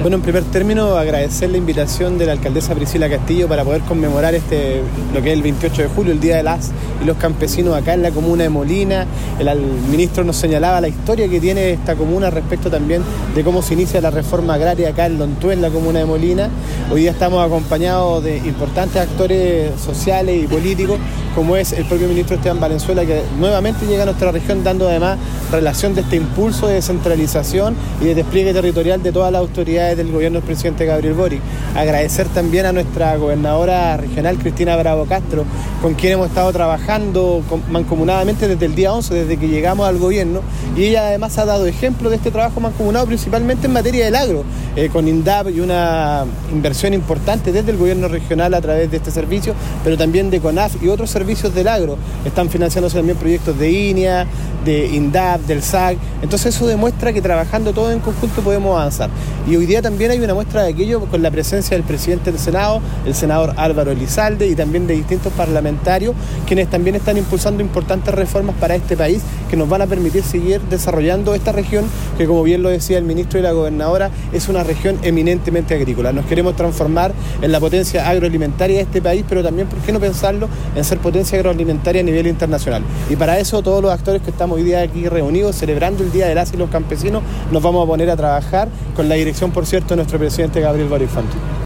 Bueno, en primer término, agradecer la invitación de la alcaldesa Priscila Castillo para poder conmemorar lo que es el 28 de julio, el Día de las y los Campesinos acá en la comuna de Molina. El ministro nos señalaba la historia que tiene esta comuna respecto también de cómo se inicia la reforma agraria acá en Lontué, en la comuna de Molina. Hoy día estamos acompañados de importantes actores sociales y políticos, como es el propio ministro Esteban Valenzuela, que nuevamente llega a nuestra región dando además relación de este impulso de descentralización y de despliegue territorial de todas las autoridades del gobierno del presidente Gabriel Boric. Agradecer también a nuestra gobernadora regional, Cristina Bravo Castro, con quien hemos estado trabajando mancomunadamente desde el día 11, desde que llegamos al gobierno, y ella además ha dado ejemplo de este trabajo mancomunado principalmente en materia del agro, con INDAP y una inversión importante desde el gobierno regional a través de este servicio, pero también de CONAF y otros servicios del agro. Están financiándose también proyectos de INEA, de INDAP, del SAC. Entonces eso demuestra que trabajando todos en conjunto podemos avanzar. Y hoy día también hay una muestra de aquello con la presencia del presidente del Senado, el senador Álvaro Elizalde, y también de distintos parlamentarios, quienes también están impulsando importantes reformas para este país que nos van a permitir seguir desarrollando esta región, que como bien lo decía el ministro y la gobernadora, es una región eminentemente agrícola. Nos queremos transformar en la potencia agroalimentaria de este país, pero también, ¿por qué no pensarlo en ser potencia agroalimentaria a nivel internacional? Y para eso todos los actores que estamos hoy día aquí reunidos celebrando el Día de las y los Campesinos nos vamos a poner a trabajar con la dirección, por cierto, de nuestro presidente Gabriel Boric.